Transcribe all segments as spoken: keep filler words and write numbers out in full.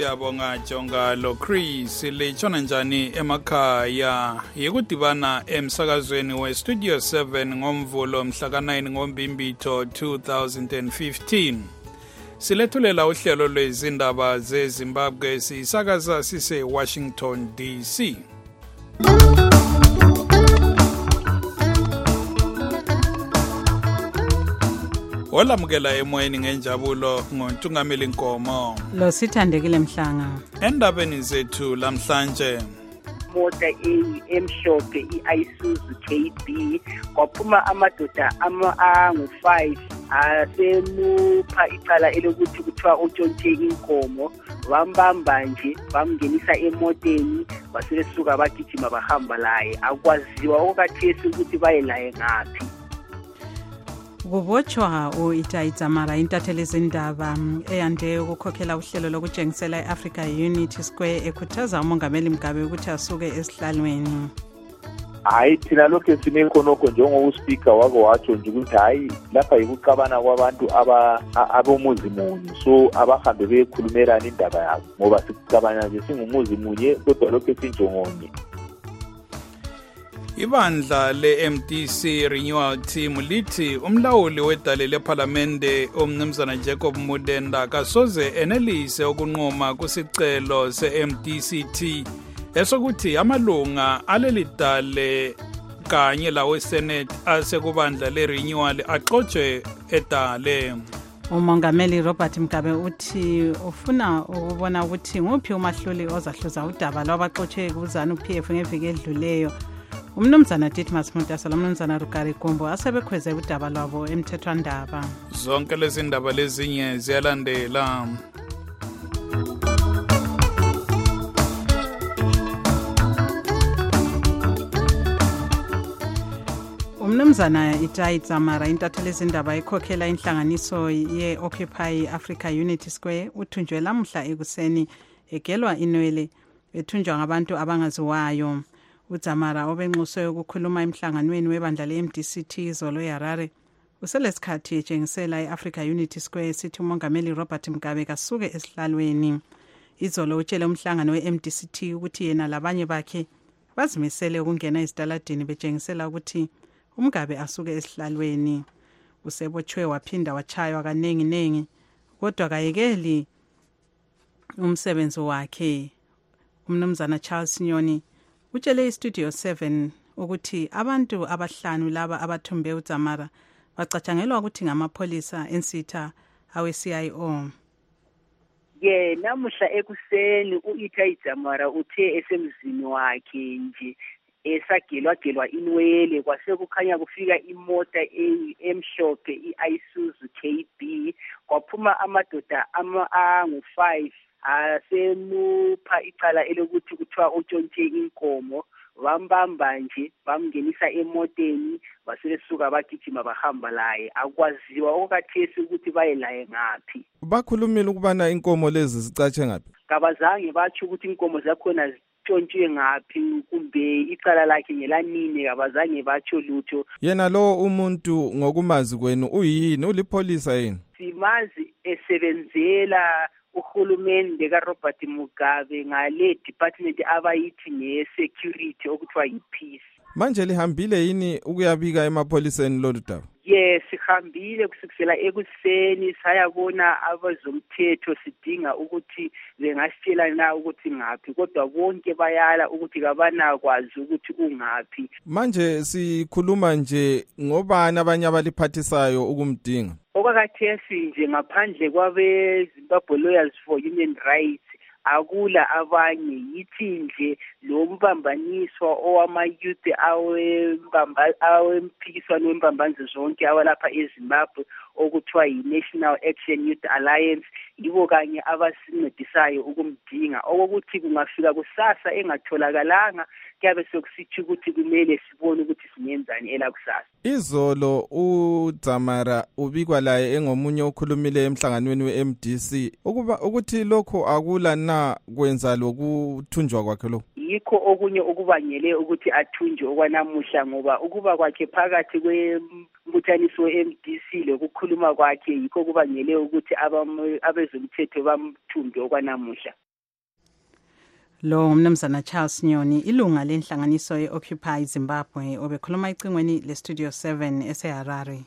Siyabonga Jonga lo Chris lechona njani emakhaya yekudibana emsakazweni we Studio seven ngomvulo mhla ka nine ngoMbimbitho two thousand fifteen. Silethulela uhlelo lwezindaba zeZimbabwe sisakaza sise Washington D C. Olamukela emoyeni ngenjabulo ngoNtungameli Nkomo. Lo sithandekile Mhlanga. Endabeni zethu lamhlanje. Mota emhlophe iIsuzu K B kwaphuma amadoda ama angu five asemupha icala elokuthi kuthiwa utshontshe inkomo bambamba nje bamngenisa emoteni basesuka bagijima bahamba laye akwaziwa okathesi ukuthi baye laye ngaphi. Kubotshwa uItai Dzamara intatheli zindaba eyande ukukhokhela uhlelo lokujengisela eAfrica Unity Square ekhuthaza umongameli Mugabe ukuthi asuke esihlalweni. Hayi thina lokho sinekhonoko njengokuspeaker wako watsho nje ukuthi hayi lapha yikuqabana kwabantu aba abomuzi munye so abahambe bekhulumelana indaba yabo ngoba sicabana nje singumuzi munye kodwa lokho sinjongonye. Ibandla le-M D C Renewal Team lithi umlawuli wedale lePhalamende umnumzana Jacob Mudenda kasoze enelise ukunqoma kusicelo se-M D C T esokuthi amalunga alelidale kanye lawe Senate asekubandla le-Renewal axotshe edale. Umongameli Robert Mugabe uthi ufuna ukubona ukuthi nguphi umahluli ozahluza udaba lwabaxotshe kuzana uP F ngeviki edluleyo. Umnumzana Ditmas Mutasa lomnumzana Rukari Gombo asebekhweze udaba lwabo emthethwandaba. Zonke lezi ndaba lezinye ziyalandela. Umnumzana Itai Dzamara intatheli zindaba ikhokhela inhlanganiso ye-Occupy Africa Unity Square uthunjwe lamhla ekuseni egelwa inwele ethunjwa ngabantu abangaziwayo. uDzamara obenxuswe ukukhuluma emhlanganweni webandla le-M D C T izolo eHarare uselesikhathi ejengisela eAfrica Unity Square sithi umongameli Robert Mugabe kasuke esihlalweni. Izolo utshele umhlangano we-M D C T ukuthi yena labanye bakhe bazimisele ukungena ezitaladini bejengisela ukuthi uMugabe asuke esihlalweni. Usebotshwe waphinda wachaywa kanengi nengi kodwa kayekeli umsebenzi wakhe. Umnumzana Charles Nyoni utshele iStudio seven ukuthi abantu abahlanu laba abathumbe uDzamara bacatshangelwa ukuthi ngamapholisa ensitha awe-C I O. Ye namuhla ekuseni uItai Dzamara uthe esemzini wakhe nje esagelwagelwa inwele kwase kukhanya kufika imota emhlophe iIsuzu K B kwaphuma amadoda ama angu five asemupha icala elokuthi kuthiwa utshontshe inkomo bambamba nje bamngenisa emoteni basesuka bagijima bahamba laye akwaziwa okathesi ukuthi baye laye ngaphi. Bakhulumile ukubana inkomo lezi zicatshe ngaphi? Kabazange batsho ukuthi inkomo zakhona zitshontshe ngaphi kumbe icala lakhe ngelanini kabazange batsho lutho. Yena lo umuntu ngokumazi kwenu uyini ulipholisa yini? Simazi esebenzela uhulumende kaRobert Mugabe ngale department abayithi nge-security okuthiwa yi-peace. Manje lihambile yini ukuyabika emapholiseni lolu daba? Yes, sihambile kusukela ekuseni sayabona abazomthetho sidinga ukuthi bengasitshela na ukuthi ngaphi kodwa bonke bayala ukuthi kabanakwazi ukuthi ungaphi. Manje sikhuluma nje ngobani abanye abaliphathisayo ukumdinga? Okakathesi nje ngaphandle kwabe Zimbabwe Lawyers for Human Rights akula abanye yithi nje lo mbambaniswa owama-youth awemphikiswano wembambanzo zonke awalapha eZimbabwe okuthiwa yi-National Action Youth Alliance yibo kanye abasincedisayo ukumdinga okokuthi kungafika kusasa engatholakalanga kuyabe sokusithi ukuthi kumele sibone ukuthi singenzani elakusasa. Izolo uDzamara ubikwa laye engomunye okhulumile emhlanganweni we-M D C ukuba ukuthi lokho akula na kwenza lokuthunjwa kwakhe lo. Yikho okunye okubangele ukuthi athunjwe okwanamuhla ngoba ukuba kwakhe phakathi kwembuthaniso we-M D C lokukhuluma kwakhe yikho kubangele ukuthi abezomthetho bamthumbe okwanamuhla. Lo umnumzana Charles Nyoni ilunga lenhlanganiso ye-Occupy Zimbabwe obekhuluma icingweni le-Studio seven eseHarare.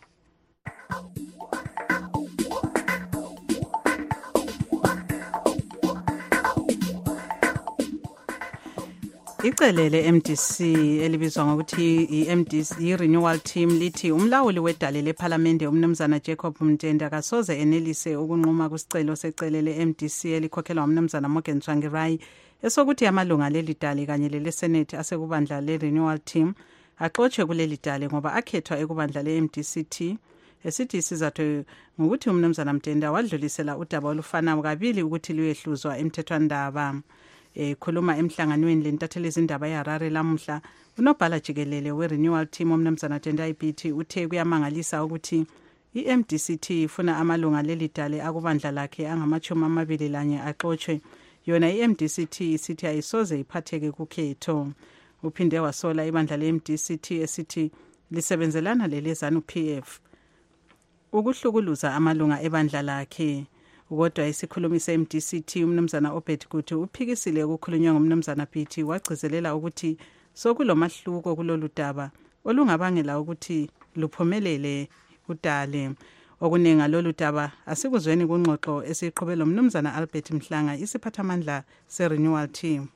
Icele le-M D C elibizwa ngokuthi i-M D C i-Renewal Team lithi umlawuli wedale lephalamende umnumzana Jacob Mtenda kasoze enelise ukunquma kusicelo secele le-M D C elikhokhelwa umnumzana Morgan Tsvangirai esokuthi amalunga leli dale kanye lele-Senate asekubandla le-Renewal Team axotshwe kuleli dale ngoba akhethwa ekubandla le-M D C T esithi isizathu ngokuthi umnumzana Mtenda wadlulisela udaba olufanayo kabili ukuthi luyehluzwa emthethwandaba. Ekhuluma emhlanganweni lentatheli izindaba eHarare lamuhla unobhala jikelele we-Renewal Team umnumzana Tendai Biti uthe kuyamangalisa ukuthi i-M D C T ifuna amalunga leli dale akubandla lakhe angamachumi amabili lanye axotshwe yona i-M D C T isithi ayisoze iphatheke kukhetho. Uphinde wasola ibandla le-M D C T esithi lisebenzelana lelezanu P F ukuhlukuluza amalunga ebandla lakhe. Kodwa isikhulumi se-M D C T umnumzana Obed Gutu uphikisile ukukhulunywa ngumnumzana Biti wagcizelela ukuthi sokulomahluko kulolu daba olungabangela ukuthi luphumelele udale. Okunenga lolu daba asikuzweni kungxoxo esiqhubela umnumzana Albert Mhlanga isiphathamandla se-Renewal Team.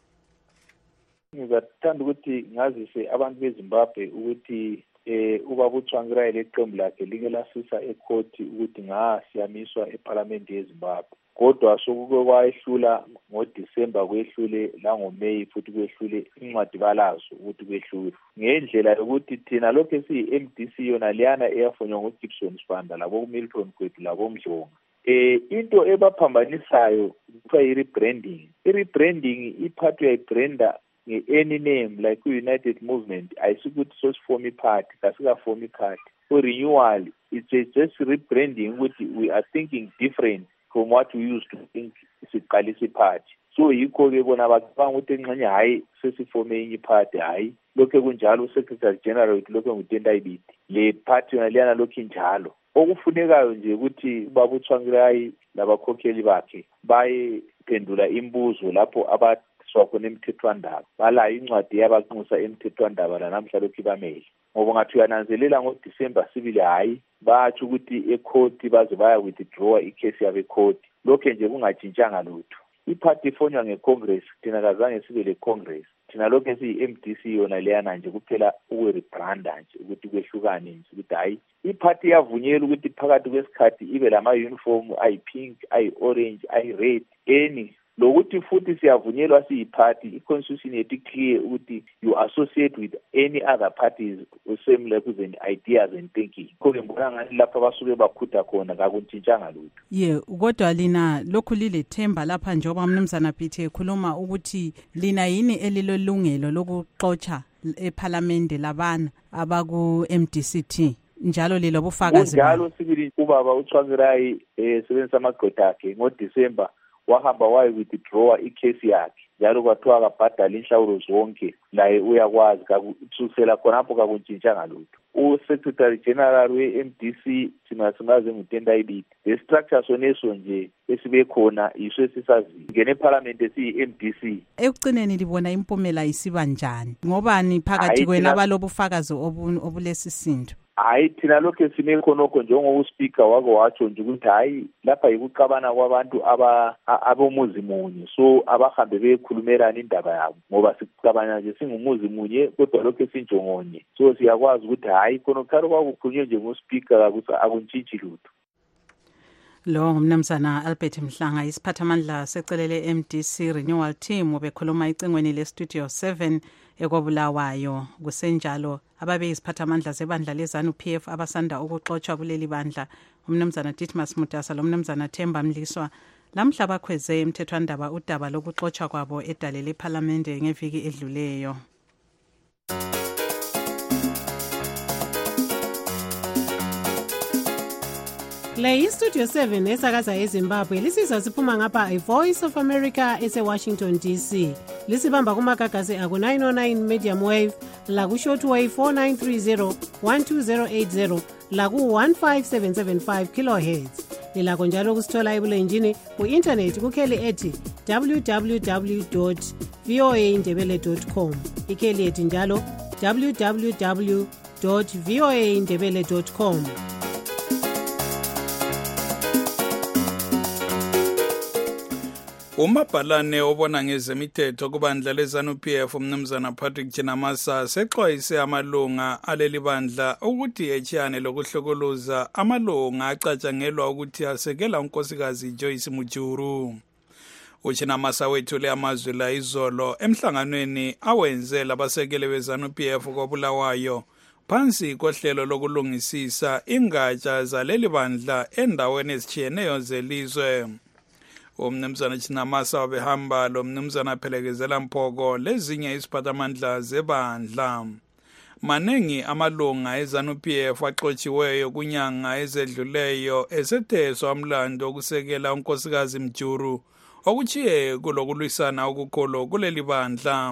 Ngizathanda ukuthi ngazise abantu beZimbabwe ukuthi eh ubaba uTsvangirai leqembu lakhe like lasisa ecourt ukuthi ngasiyamiswa eParliament yeZimbabwe kodwa sokuke kwayehlula ngoDisemba kwehlule la ngoMay futhi kwehlule incwadi balazo ukuthi kwehlule ngendlela yokuthi thina lokho esiyi-M D C yona liyana eyafonywa ngoGibson Sibanda labo kuMilton Kwethu labo Mdlonga. Eh into ebaphambanisayo kuthiwa i-rebranding i-rebranding iphathwa yibranda any name like United Movement ayisukuthi sosiform iparty kasikaform iparty for renewal it's just rebranding ukuthi we are thinking different from what we used to think siqalisa iparty so yikho ke bona bacabanga ukuthi engxenye hayi sesiforme enye iparty hayi lokho kunjalo secretary general lokho ngutendai Biti le party yona liyana lokho injalo okufunekayo nje ukuthi ubaba uTsvangirai labakhokheli bakhe baye pendula imbuzo lapho aba sokhona emthethwandaba bala incwadi yabaqinisa emthethwandaba la namhla lokhu bamele ngoba ngathi uyananzelela ngoDisemba sibili hayi bathi ukuthi ecourt baze baya withdraw icase yabe court lokho nje kungajintshanga lutho iparty ifonywa ngeCongress thina kazange sibe le Congress thina lokho esiyi-M D C yona leyana nje kuphela ukwerebranda nje ukuthi kwehlukane nje ukuthi hayi iparty yavunyela ukuthi phakathi kwesikhathi ibe lama uniform ayi-pink ayi-orange ayi-red any lokuthi futhi siyavunyelwa siyiparty i-constitution yethu clear ukuthi you associate with any other parties same like with ideas and thinking kodwa ngibona ngani lapha basuke bakhutha khona kakuntshintshanga lutho. Ye kodwa lina lokhu lilethemba lapha njengoba umnumzana Biti ekhuluma ukuthi lina yini elilolungelo lokuxotsha eParliament labana abaku-M D C T njalo lilobufakazi njalo sibili ubaba uTsvangirai eh sebenzisa amagqwetha akhe ngoDisemba wahamba waye withdraw icase yakhe njalo kwathiwa akabhadala inhlawulo zonke laye uyakwazi kakusukela khonapho kakuntshintshanga lutho. U-Secretary General we-M D C thina singaze ngutendai Biti le structure soneso nje esibe khona yiso esisaziyo ngene eParliament esiyi-M D C. Ekucineni libona impumela isiba njani ngobani phakathi kwena abalobufakazi obulesisindo? Hayi thina lokho esime khonokho njengokuspeaker wako watsho nje ukuthi hayi lapha yikuqabana kwabantu aba abomuzi munye so abahambe bekhulumelana indaba yabo ngoba sicabana nje singumuzi munye kodwa lokho esinjongonye so siyakwazi ukuthi hayi khonokho kwakukhulunywe nje ngospeaker akuntshintshi lutho. Lo ngumnumzana Albert Mhlanga isiphathamandla secelele M D C Renewal Team obekhuluma icingweni le-Studio seven ekobulawayo. Kusenjalo ababe isiphathamandla zebandla lezanu P F abasanda ukuxotsha kuleli bandla umnumzana Ditmas Mutasa lo mnumzana Themba Mliswa lamhla bakhweze emthethwandaba udaba lokuxotsha kwabo edale leParliament ngeviki edluleyo. Le iStudio seven esakaza eZimbabwe lisiza siphuma ngapha iVoice of America ese-Washington D C. Lisibamba kumagagasi aku nine oh nine medium wave, laku shortwave four nine three zero, one two zero eight zero, laku one five seven seven five kilohertz. Lilakho njalo kusithola ebulenjini ku-internet kukheli ethi w w w dot v o a ndebele dot com, ikheli yethu njalo w w w dot v o a ndebele dot com. Umabhalane obona ngezemithetho kubandla leZANU P F umnumzana Patrick Chinamasa sexwayise amalunga aleli bandla ukuthi echiyane lokuhlokoloza amalunga acatshangelwa ukuthi asekela unkosikazi Joyce Mujuru. UChinamasa wethule amazwi la izolo emhlanganweni awenze labasekeli beZANU P F koBulawayo phansi kohlelo lokulungisisa ingatsha zaleli bandla endaweni ezitshiyeneyo zelizwe. Umnumzana Chinamasa wabehamba lo mnumzana Phelekezela Mphoko lezinye iziphathamandla zebandla. Manengi amalunga eZANU P F axotshiweyo kunyanga ezedluleyo esetheswa umlando okusekela unkosikazi Mjuru okuchiye kulokulwisana okukhulu kuleli bandla.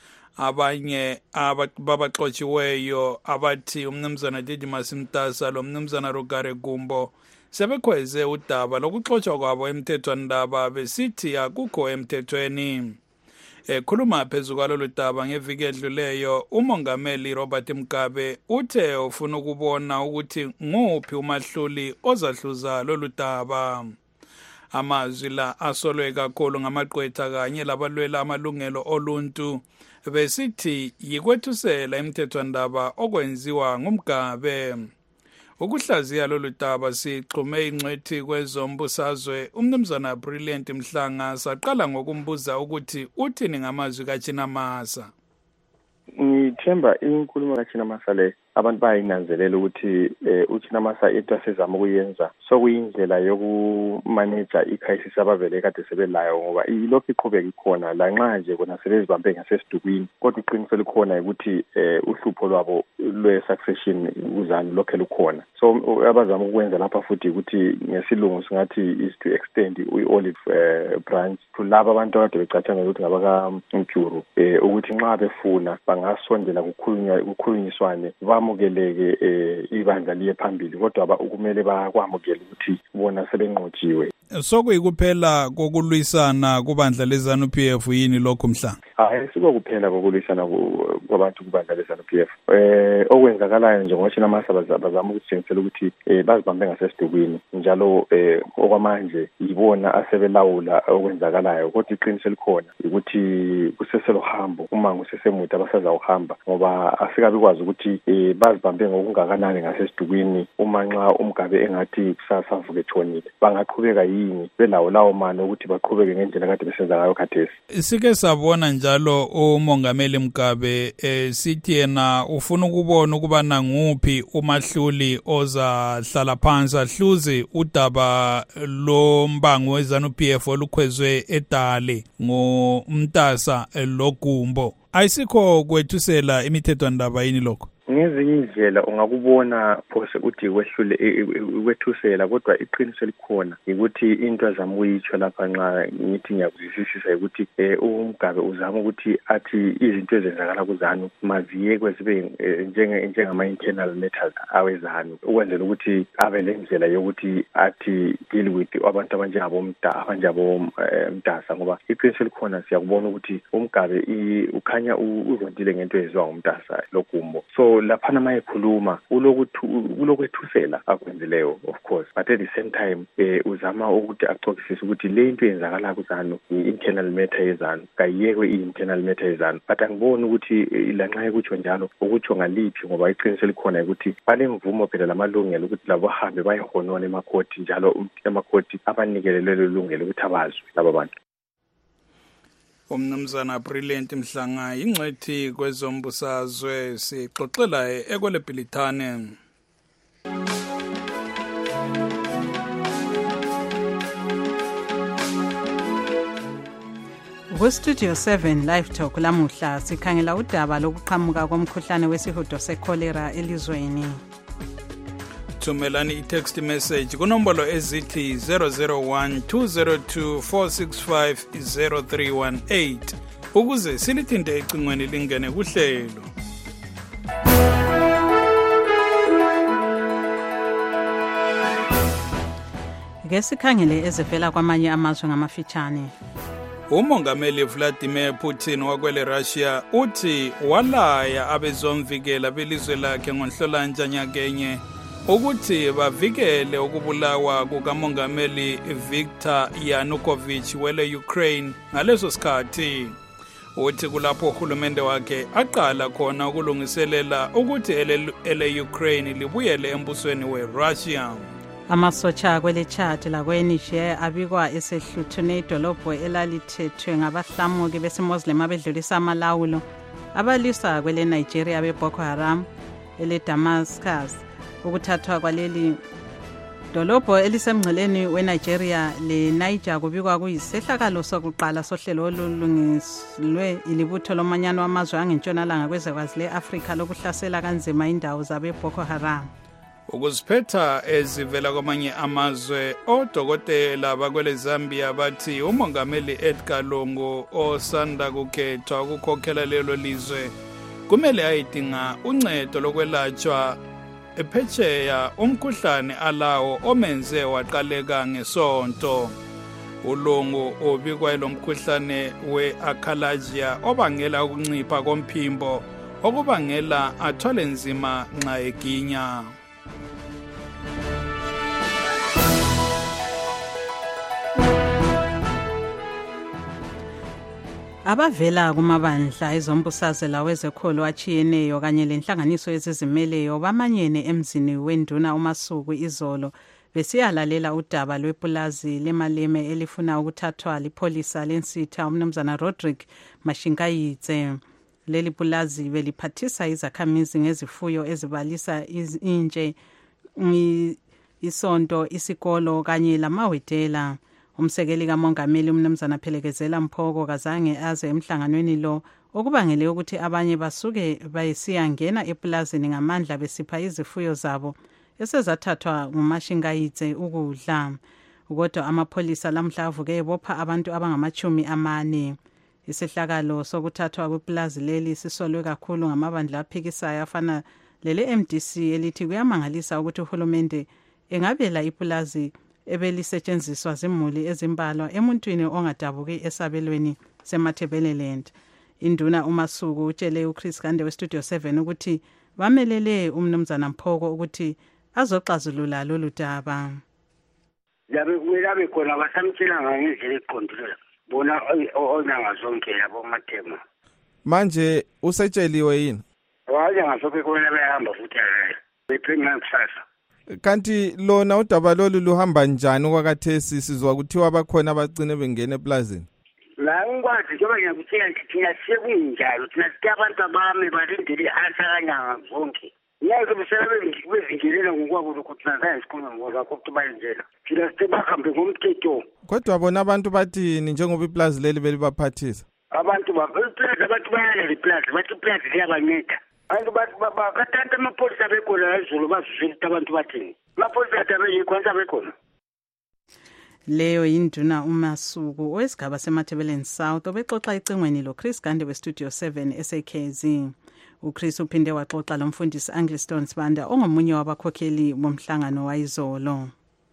Abanye abaxotshiweyo abathi umnumzana Didimas Mtasa lo mnumzana Rugare Gumbo sebekhweze udaba lokuxotsha kwabo emthethwandaba besithi akukho emthethweni. Ekhuluma phezu kwalolu daba ngeviki edluleyo, umongameli Robert Mugabe uthe ufuna ukubona ukuthi nguphi umahluli ozahluza lolu daba. Amazwi la asolwe kakhulu ngamaqwetha kanye labalwela amalungelo oluntu besithi yikwethusela emthethwandaba okwenziwa nguMgabe. Ukuhlaziya lolu daba sixhume ingcwethi kwezombusazwe umnumzana Brilliant Mhlanga saqala ngokumbuza ukuthi uthini ngamazwi kaChinamasa. Ngithemba inkulumo kaChinamasa le abantu bayinanzelela ukuthi uChinamasa into asezama ukuyenza sokuyindlela yokumanage icrisis abavele kade sebelayo ngoba ilokhu iqhubeka ikhona la nxa nje kona sebezibambe ngasesidukwini kodwa iqiniso likhona ukuthi uhlupho lwabo lwe-succession uzani lokho lukhona. So abazama ukwenza lapha futhi ukuthi ngesilungu singathi is to extend i-olive uh, branch to laba abantu abade becathanga ukuthi ngabaka Mjuru ukuthi nxa befuna bangasondela kukhulunyiswane bamukeleke ibandla liye phambili kodwa ukumele bakwamukele ukuthi bona sebenqotshiwe. Sokuyikuphela kokulwisana kubandla leZANU P F yini lokho Mhlanga? Hayi sikukuphela kokulwisana kwabantu kubandla leZANU P F. Eh okwenzakalayo nje ngoba Chinamasa bazama ukuthengisela ukuthi bazibambe ngasesidukwini njalo eh okwamanje yibona asebelawula okwenzakalayo kodwa iqiniso likhona ukuthi kuseselo hambo uma ngusesemude abasaza uhamba ngoba asikabi kwazi ukuthi bazibambe ngokungakanani ngasesidukwini uma nxa uMgabe engathi kusasa avuke ethonile bangaqhubeka yini belawo lawo mano ukuthi baqhubeke ngendlela kade besenza ngayo khathesi. Sike sabona njalo umongameli Mugabe eh, sithi yena ufuna ukubona ukuba nanguphi umahluli ozahlala phansi ahluze udaba lo mbango weZANU P F olukhwezwe eDale ngoMtasa loGumbo. Ayisikho kwethusela imithethwandaba yini lokho? Ngezinye indlela ungakubona phose uthi kwehlule kwethusela kodwa iqiniso likhona ukuthi into azama ukuyitsho lapha nxa ngithi ngiyakuzwisisa ukuthi uMgabe uzama ukuthi athi izinto ezenzakala kuZANU maziyekwe zibe njenge njengama internal matters aweZANU ukwenzela ukuthi abe lendlela yokuthi athi deal with abantu abanjengabo Mta abanjengabo Mtasa ngoba iqiniso likhona siyakubona ukuthi uMgabe ukhanya uzondile ngento ezizwa nguMtasa loGumbo. So lapha mayekhuluma ulokwethusela akwenzileyo of course but at the same time eh uzama ukuthi axoxisise ukuthi le into yenzakala kuZANU i-internal matter yeZANU kayiyekwe i-internal matter yeZANU but angiboni ukuthi ilanxa ekutsho njalo ukutsho ngaliphi ngoba iqiniso likhona ukuthi balemvumo phela lamalungelo ukuthi labo bahambe bayehonona emakhoti njalo emakhoti abanikelele lelungelo ukuthi abazwe labo bantu. Umnumzana Brilliant Mhlanga ingcwethi kwezombusazwe sixoxela ekweleBhilithane. Ku-Studio seven Live Talk lamuhla sikhangela udaba lokuqhamuka komkhuhlane wesihudo secholera elizweni. Thumelani i-text message kunombolo ezithi zero zero one two zero two four six five zero three one eight ukuze silithinte ecingweni lingene kuhlelo. Ngesikhangele ezivela kwamanye amazwe ngamafitshane. umongameli Vladimir Putin wakwele Russia uthi walaya abezomvikela belizwe lakhe ngonhlolanja nyakenye ukuthi bavikele ukubulawa kukamongameli Viktor Yanukovych wele Ukraine ngaleso sikhathi. Uthi kulapho uhulumende wakhe aqala khona ukulungiselela ukuthi ele, ele Ukraine libuyele embusweni weRussia. Amasotsha kwele chart lakwe-Niger abikwa esehluthune idolobho elalithethwe ngabahlamuki besimoslim abedlulisa amalawulo abalisa kwele Nigeria be-Boko Haram ele-Damascus. Ukuthathwa kwaleli dolobho elisemngceleni we-Nigeria le-Niger kubikwa kuyisehlakalo sokuqala sohlelo olulungiselwe ilibutho lomanyano wamazwe angentshonalanga kwezwekazi le-Afrika lokuhlasela kanzima indawo zabe-Boko Haram. Ukuziphetha ezivela kwamanye amazwe, odokotela bakwele Zambia bathi umongameli Edgar Lungu osanda kukhethwa ukukhokhela lelo lizwe kumele ayidinga uncedo lokwelatshwa ephetsheya umkhuhlane alawo omenze waqaleka ngesonto. uLungu ubikwa lo mkhuhlane we-achalasia obangela ukuncipha komphimbo okubangela athwale nzima nxa eginya. Abavela kumabandla ezombusazela wezekholo achiyeneyo kanye lenhlanganiso ezizimeleyo bamanyene emzini wenduna uMasuku izolo besiyalalela udaba lwepulazi lemaleme elifuna ukuthathwa lipholisa lensitha umnumzana Rodrick Mashinkayitse. Leli pulazi beliphathisa izakhamizi ngezifuyo ezibalisa intshe, isonto, isikolo kanye lamawetela. Umsekeli kamongameli umnumzana Phelekezela Mphoko kazange aze emhlanganweni lo okubangele ukuthi abanye basuke bayisiyangena epulazini ngamandla besipha izifuyo zabo esezathathwa nguMashinkayitse ukudla. Kodwa amapholisa lamhla avuke ebopha abantu abangamachumi amane. Isehlakalo sokuthathwa kwepulazi leli sisolwe kakhulu ngamabandla aphikisayo afana lele M D C elithi kuyamangalisa ukuthi uhulumende engabela ipulazi ebelisetshenziswa zimuli ezimbalwa emuntwini ongadabuki esabelweni seMathebeleland. Induna uMasuku utshele uChris Gande weStudio seven ukuthi bamelele umnumzana Mphoko ukuthi azoxazulula lolu daba. Labe kumele khona basamtshela ngendlela eqondile bona onanga zonke yabo mathema. Manje usetsheliwe yini? Waye ngasoke kumele behamba futhi hayi. Bephenga kusasa. Kanti lona udaba lolu luhamba njani okwakathesi sizwa kuthiwa abakhona abagcine bengena eplazini? La ngikwazi njengoba ngiyakutshela ngithi thina sekunjalo thina sithi abantu abami balindele asakanyanga zonke. Yazi besebe bezingelela ngokwabo ukuthi nazayo isikhona ngoba ukuthi bayenzela. Thina sithi bahambe ngomthetho. Kodwa bona abantu bathini njengoba iplazi leli belibaphathisa? Abantu baplazi abantu bayale iplazi bathi iplazi liyabanceda. Abantu bakathatha amapholisa bekhona ezulu bazizwela abantu bathini. Amapholisa atabeyikho bekhona. Leyo yinduna uMasuku owesigaba seMathebeleland South obexoxa icingweni lo Chris Gande weStudio seven S A K Z. uChris uphinde waxoxa lomfundisi Angliston Sibanda ongomunye wabakhokheli bomhlangano wayizolo.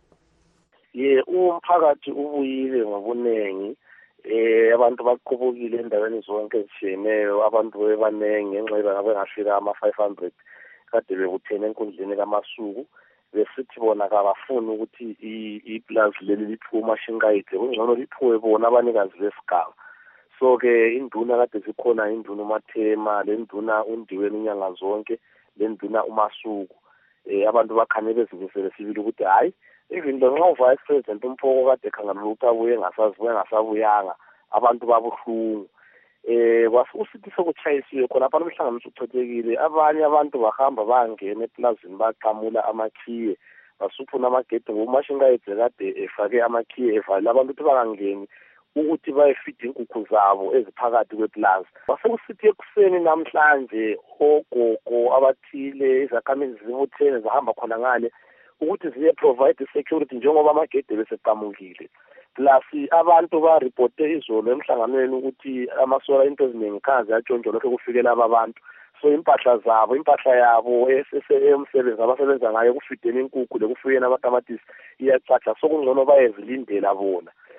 Ye umphakathi ubuyile ngobunengi. Eh abantu baqhubukile endaweni zonke ezishiyeneyo, abantu bebanengi ngenxa ngabe ngafika ama five hundred kade bebuthene enkundleni kaMasuku besithi bona kabafuni ukuthi iplazi leli liphume Mashinkayitse kungcono liphuwe bona abanikazi besigaba. So ke induna kade sikhona induna uMathema, le nduna uNdiweni inyanga zonke, le nduna uMasuku. Eh abantu bakhanye bezimisele sibili ukuthi hayi even lo nxa uvice president uMphoko kade khangana ukuthi abuye ngasazibuya ngasabuyanga abantu babuhlungu. Eh wasusithi sokuchayisiwe khona abantu umhlanganiso uqhethekile, abanye abantu bahamba bangena eplazini baqhamula amakhiye basuphuna amagede ngoMashinkayitse kade efake amakhiye evala abantu ukuthi bangangeni ukuthi bayefida inkukhu zabo eziphakathi kweplaza. Wasekusithi ekuseni namhlanje ogogo abathile izakhamizi zibuthene zahamba khona ngale ukuthi ziye provide security njengoba amagede beseqamukile. Plus abantu ba reporte izolo emhlanganweni ukuthi amasola into eziningi khazi atshontsho lokho kufikela abantu. So impahla zabo, impahla yabo esesemsebenzi abasebenza ngayo kufideni inkukhu lekufikeni amatamatisi iyacatsha, so kungcono bayezilindela bona.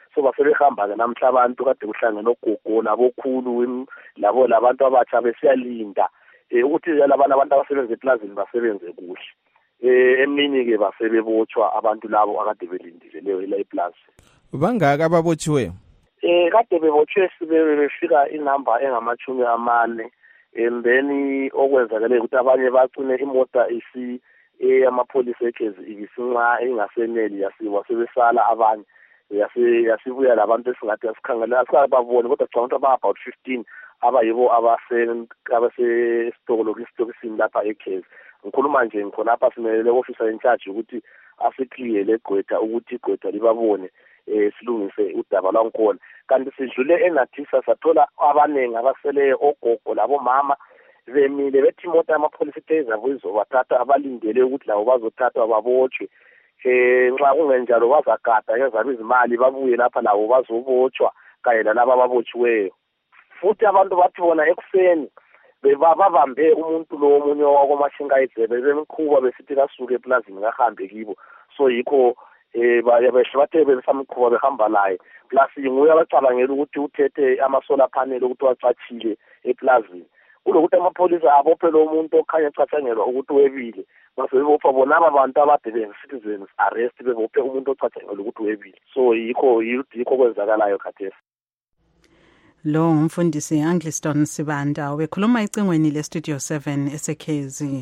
so basebehamba-ke namhla abantu kade kuhlangene ogogo nabokhulu labo labantu abatsha besiyalinda um ukuthi labana abantu abasebenza eplazini basebenze kuhle. um emini-ke basebebotshwa abantu labo akade belindile leyo ela iplazi. Bangaka ababotshiweyo? um kade bebotshwe befika inamba engamachumi amane and then okwenzakele ukuthi abanye bacine imota isi eyamapholisa ekezi ibisinxa ingaseneli yasiwa sebesala abanye yasi yasibuya labantu esingathi asikhangela asikababone kodwa cabanga aba about fifteen abayibo abase abase stokolo kwisitokisini lapha ekezi. Ngikhuluma nje ngikhona lapha simelele officer in charge ukuthi asikliye legqwetha ukuthi igqwetha libabone eh silungise udaba lwankhona. Kanti sidlule eNathisa sathola abanengi abasele ogogo labo mama bemile bethi imota yamapholisa itezabo izobathatha abalindele ukuthi labo bazothathwa babotshwe. Eh nxa kungenjalo bazagada kezaba izimali babuye lapha labo bazobotshwa kanye nalabo ababotshiweyo. Futhi abantu bathi bona ekuseni bebabambe umuntu lo omunye wakomashinga idzebe bemkhuba besithi kasuke eplazini kahambe kibo. So yikho eh bayabeshathe besamkhuba behamba laye. Plus nguye abacabangela ukuthi uthethe amasolar panel ukuthi wacachile eplazini. Kulokuthi amapholisa abophe lo muntu okhanya ecathangelwa ukuthi webile. Basebopha bona abantu abade be-citizens arrest bebophe umuntu ocathangelwa ukuthi webile. So yikho yikho kwenzakalayo khathesi. Lo umfundisi Angliston Sibanda wekhuluma icingweni le Studio seven esekhezi.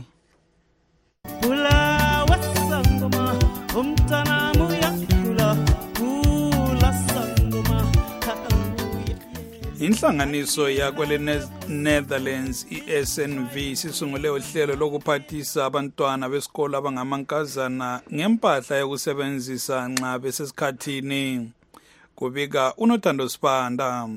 Kula wasangoma umntana muya kula kula sangoma. Inhlanganiso yakwele Netherlands i-S N V sisungule uhlelo lokuphathisa abantwana besikole abangamankazana ngempahla yokusebenzisa nxa besesikhathini. Kubika uNothando Sibanda.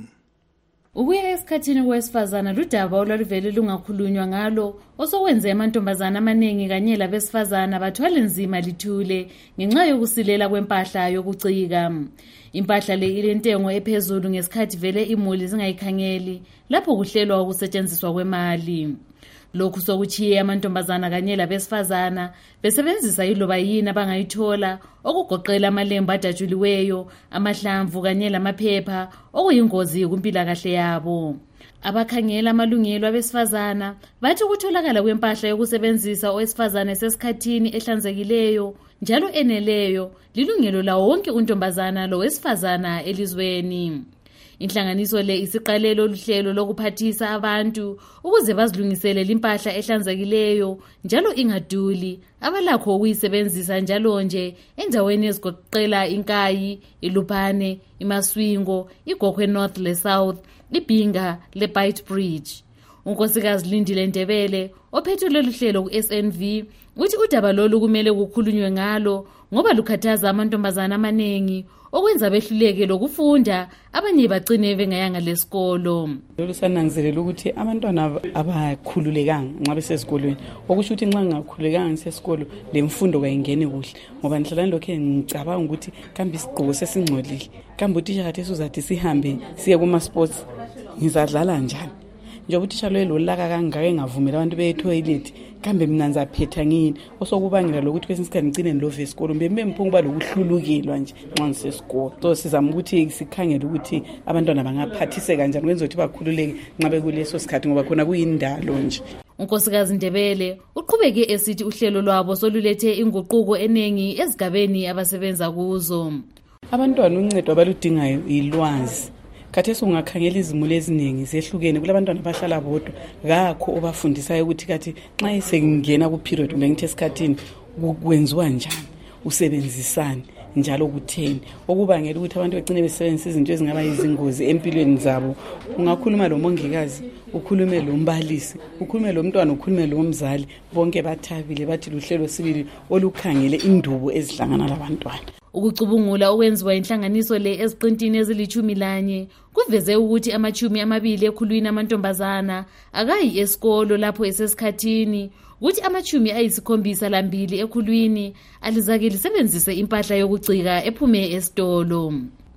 Ukuya esikhathini kwesifazana ludaba olwaluvele lungakhulunywa ngalo osokwenze amantombazana amaningi kanye labesifazana bathwale nzima lithule ngenxa yokusilela kwempahla yokucika. Impahla le ilentengo ephezulu ngesikhathi vele imuli zingayikhangeli lapho kuhlelwa ukusetshenziswa kwemali. Lokhu sokuchiye amantombazana kanye labesifazana besebenzisa iloba yini abangayithola okugoqela amalembu adatshuliweyo, amahlamvu kanye lamaphepha okuyingozi kumpilakahle yabo. Abakhangela amalungelo abesifazana bathi ukutholakala kwempahla yokusebenzisa owesifazana esesikhathini ehlanzekileyo njalo eneleyo lilungelo lawo wonke untombazana lowesifazana elizweni. Inhlanganiso le isiqalelo luhlelo lokuphathisa abantu ukuze bazilungisele impahla ehlanzekileyo njalo ingaduli abalakho ukuyisebenzisa njalo nje endaweni ezigoqela inkayi, iLupane, iMaswingo, iGokwe North le South, iBinga le Bite Bridge. Unkosikazi Lindile Ndebele ophethe lolu hlelo ku-S N V uthi udaba lolu kumele kukhulunywe ngalo ngoba lukhathaza amantombazana amaningi okwenza behluleke lokufunda abanye bagcine bengayanga lesikolo. Lolu sananzelela ukuthi abantwana abakhululekanga nxa besesikolweni okusho ukuthi nxa ngakhululekanga sesikolo lemfundo kayingene kuhle ngoba ngihlala lokho ngicabanga ukuthi kambe isigqoko sesingcolile kambe uthisha kade uzathi sihambe siye kuma sports ngizadlala njani njengoba uthisha lo lolaka kangaka engavumela abantu beye toilet kambe mina ngizaphetha ngini osokubangela lokuthi kwesinye isikhathi ngicine ngilove esikolo mbembe mphunguba lokuhlulukelwa nje nxa ngisesikolo. So sizama ukuthi sikhangele ukuthi abantwana bangaphathiseka kanjani kwenza ukuthi bakhululeke nxa bekuleso sikhathi ngoba khona kuyindalo nje. Unkosikazi Ndebele uqhubeke esithi uhlelo lwabo solulethe inguquko enengi ezigabeni abasebenza kuzo. Abantwana uncedo abaludingayo ilwazi. Khathesi ungakhangela izimuli eziningi zehlukene kulabantwana abahlala bodwa ngakho obafundisayo ukuthi kathi nxa isengena ku period kumbe ngithi esikhathini kwenziwa njani usebenzisani njalo kutheni okubangela ukuthi abantu begcine besebenzisa izinto ezingaba izingozi empilweni zabo. Ungakhuluma lo mongikazi, ukhulume lo mbalisi, ukhulume lo mntwana, ukhulume lo mzali, bonke bathabile bathi luhlelo sibili olukhangele indubo ezihlangana labantwana. Ukucubungula okwenziwa inhlanganiso le eziqintini ezilichumi lanye kuveze ukuthi amachumi amabili ekhulwini amantombazana akayi esikolo lapho esesikhathini ukuthi amachumi ayisikhombisa lambili ekhulwini alizake lisebenzise impahla yokucika ephume esitolo.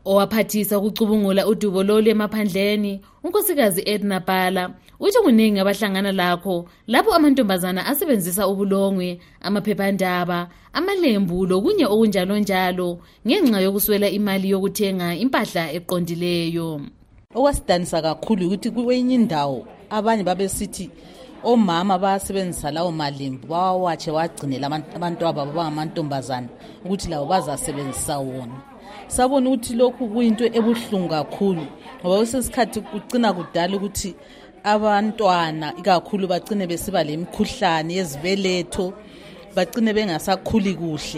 Owaphathisa ukucubungula udubo lolu emaphandleni, unkosikazi Edna Bhala, uthi kuningi abahlangana lakho lapho amantombazana asebenzisa ubulongwe, amaphephandaba, amalembu lokunye okunjalo njalo ngenxa yokuswela imali yokuthenga impahla eqondileyo. Okwasidanisa kakhulu ukuthi kwenye indawo abanye babesithi omama basebenzisa lawo malembu bawawatshe wagcinela abantu ababo bangamantombazana ukuthi labo bazasebenzisa wona. Sabona ukuthi lokhu kuyinto ebuhlungu kakhulu ngoba kusesikhathi kucina kudala ukuthi abantwana ikakhulu bagcine besiba lemikhuhlane yezibeletho, bagcine bengasakhuli kuhle.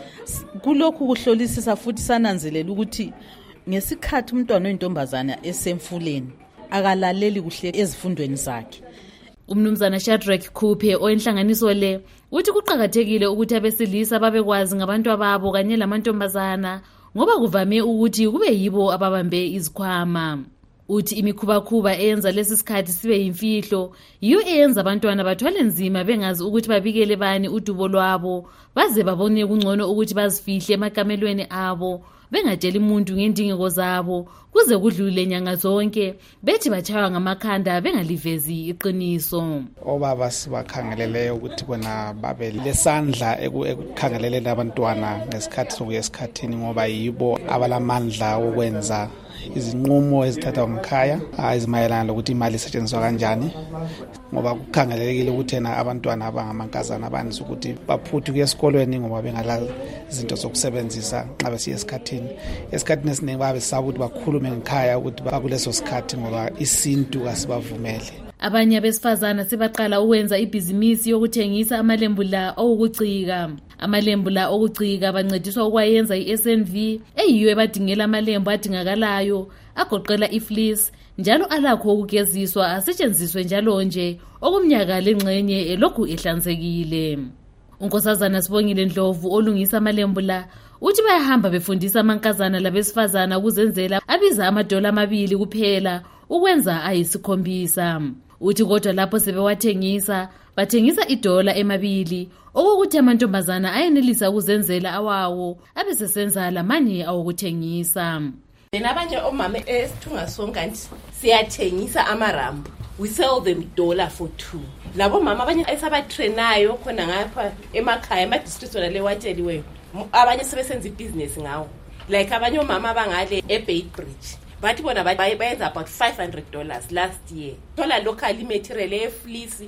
Kulokhu kuhlolisisa futhi sananzelela ukuthi ngesikhathi umntwana oyintombazana esemfuleni akalaleli kuhle ezifundweni zakhe. Umnumzana Shadrack Khuphe oyenhlanganiso le uthi kuqhakathekile ukuthi abesilisa babekwazi ngabantu ababo kanye lamantombazana ngoba kuvame ukuthi kube yibo ababambe izikhwama. Uthi imikhubakhuba eyenza lesi sikhathi sibe yimfihlo yiyo eyenza abantwana bathwale nzima bengazi ukuthi babikele bani udubo lwabo baze babone kungcono ukuthi bazifihle emakamelweni abo bengatsheli umuntu ngendingeko zabo kuze kudlule nyanga zonke bethi batshaywa ngamakhanda bengalivezi iqiniso. Obaba sibakhangeleleyo ukuthi bona babe lesandla ekukhangeleleni abantwana ngesikhathi sokuya esikhathini ngoba yibo abalamandla okwenza izinqumo ezithathwa ngkhaya ezimayelana lokuthi imali isetshenziswa kanjani ngoba kukhangelelekile ukuthi na abantwana abangamankazana abaninzi ukuthi baphuthuke esikolweni ngoba bengala izinto zokusebenzisa xa besiya esikhathini. Esikhathini esiningi babesaba ukuthi bakhulume ngekhaya ukuthi bakuleso sikhathi ngoba isintu kasibavumele. Abanye abesifazana sebaqala ukwenza ibhizinisi yokuthengisa amalembu la okucika. Amalembu la okucika bancediswa ukwayenza i-S N V eyiyo ebadingela amalembu adingakalayo agoqela ifleece njalo alakho ukugeziswa asetshenziswe njalo nje okumnyaka lengxenye elokhu ehlanzekile. Unkosazana Sibongile Ndlovu olungisa amalembu la uthi bayahamba befundisa amankazana labesifazana ukuzenzela abiza amadola amabili kuphela ukwenza ayisikhombisa. Uthi kodwa lapho sebewathengisa bathengisa idola emabili okukuthi amantombazana ayenelisa ukuzenzela awawo abesesenza lamanye awokuthengisa. Lena banje omama esithunga sonke nti siyathengisa amarambu, we sell them dollar for two. Labo mama abanye esabatrainayo khona ngapha emakhaya ema district wona lewatsheliweyo abanye sebesenza ibusiness ngawo, like abanye omama abangale eBay Bridge bathi bona bayenza about five hundred dollars last year. Thola local material efleece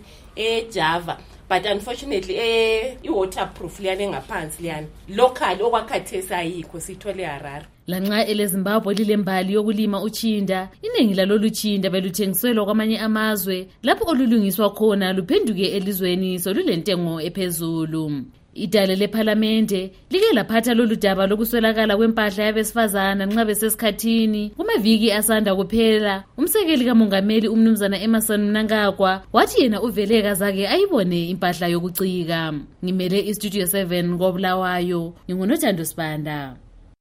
eJava but unfortunately eh iwaterproof liyane engaphansi liyane local okwakhathesa ayikho sithole eHarare. Lanxa eleZimbabwe lilembali yokulima uchinda, iningi lalolu chinda beluthengiselwa kwamanye amazwe lapho olulungiswa khona luphenduke elizweni solulentengo ephezulu. Idale leParlamente like laphatha lolu daba lokuswelakala kwempahla yabesifazana nxa besesikhathini kumaviki asanda kuphela. Umsekeli kamongameli umnumzana Emerson Mnangagwa wathi yena uveleka zake ayibone impahla yokucika. Ngimele iStudio seven ngoBulawayo, nginguNothando Sibanda.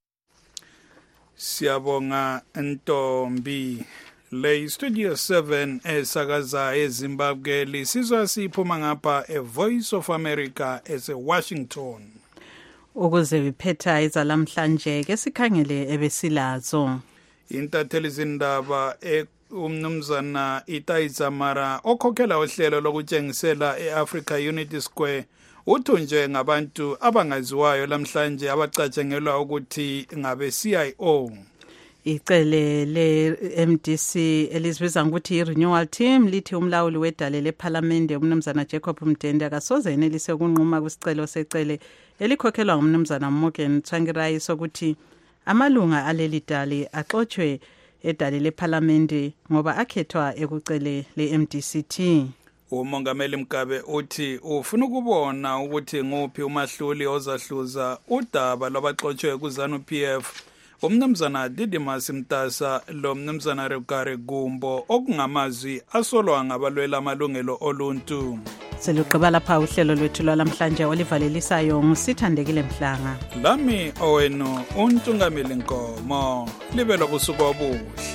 Siyabonga Ntombi. Le Studio seven esakaza eZimbabwe lisizwa siphuma ngapha e Voice of America ese Washington. Ukuze biphetha izalamhlanje ke sikhangele ebesilazo. Intatheli zindaba e umnumzana Itai Dzamara okhokhela uhlelo lokutshengisela eAfrica Unity Square uthunjwe ngabantu abangaziwayo lamhlanje abacatshengelwa ukuthi ngabe C I O. Icele le M D C elizibiza ukuthi i-renewal team lithi umlawuli wedale leParlamente umnumzana Jacob Mdende akasoze enelise ukunquma kwisicelo secele elikhokhelwa ngumnumzana Morgan Tsvangirai sokuthi amalunga aleli dale axoxwe edale leParlamente ngoba akhethwa ekucele le-M D C T. Umongameli Mgabe uthi ufuna ukubona ukuthi nguphi umahluli ozahluza udaba lwabaxoxwe kuZANU-P F umnumzana Didimas Mtasa lo mnumzana Regare Gumbo okungamazwi asolwa ngabalwela amalungelo oluntu. Seluqaba lapha uhlelo lwethu lwalamhlanje olivalelisayo ngusithandekile Mhlanga. Lami owenu uNtungameli Nkomo libelo kusuku obuhle.